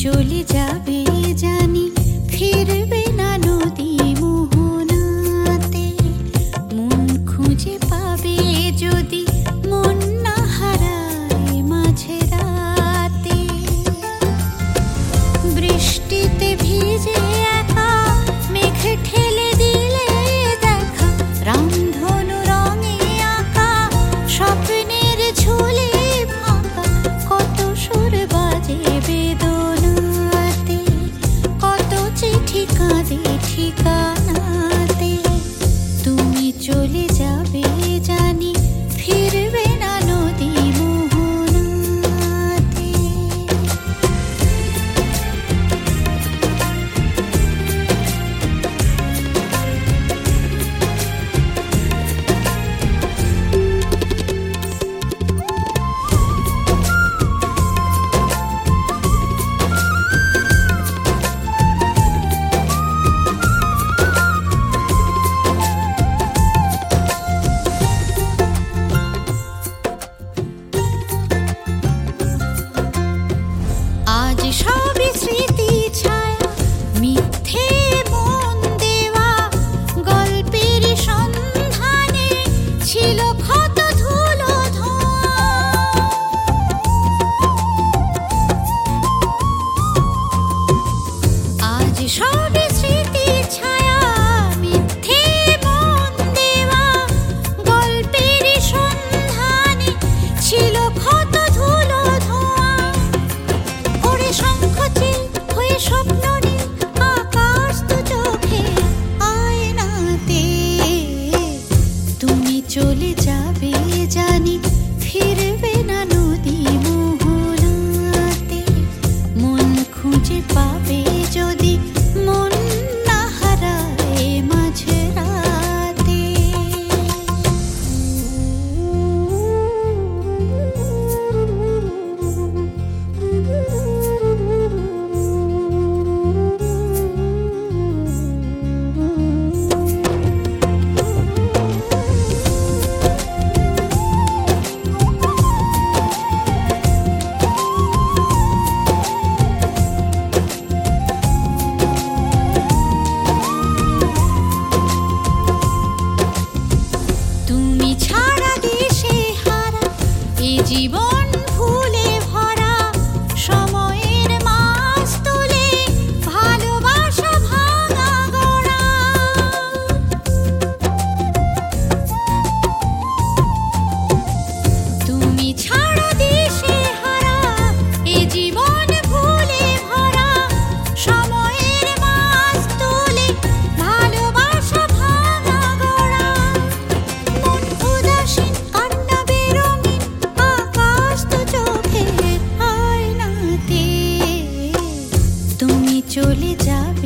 চলে যাবে জানি, ফিরবে না নদী মোহনাতে। মন খুঁজে পাবে যদি, মন না হারায় মাঝে রাতে। বৃষ্টিতে ভিজে একা মেঘ ঠেলে দিলে দেখা, রামধনু রঙে আঁকা স্বপ্নের ঝুলে ফাঁকা। কত সুর বাজে বেদনাতে, কত চিঠি কাঁদে ঠিকানাতে। তুমি চলে যাবে জানি, ফিরবে না নদী মোহনাতে। আজ সবই স্মৃতি ছায়া, মিথ্যে মন দেওয়া। গল্পের সন্ধানে ছিল ক্ষত ধুলো ধোঁয়া। আজ সবই স্মৃতি ছায়া, মিথ্যে মন দেওয়া। গল্পের সন্ধানে ছিল ক্ষত ধুলো ধোঁয়া। ওরে শঙ্খচিল হয়ে স্বপ্ন নীল, আকাশ তো চোখে আয়নাতে। তুমি চলে যাবে জানি, ফিরবে না নদী মোহনাতে। মন খুঁজে পাবে যদি, মন না হারায় মাঝে রাতে। তুমি ছাড়া দেশে হারা, এ জীবন ভুলে ভরা। সময়ের মাছ তুলে ভালোবাসা ভাঙা গড়া। তুমি ছাড়া দেশে হারা, এ জীবন ভুলে ভরা। সময়ের মাছ তুলে ভালোবাসা ভাঙা গড়া। মন উদাসীন কান্না বেরঙিন, আকাশ তো চোখের আয়নাতে। তুমি চলে যাবে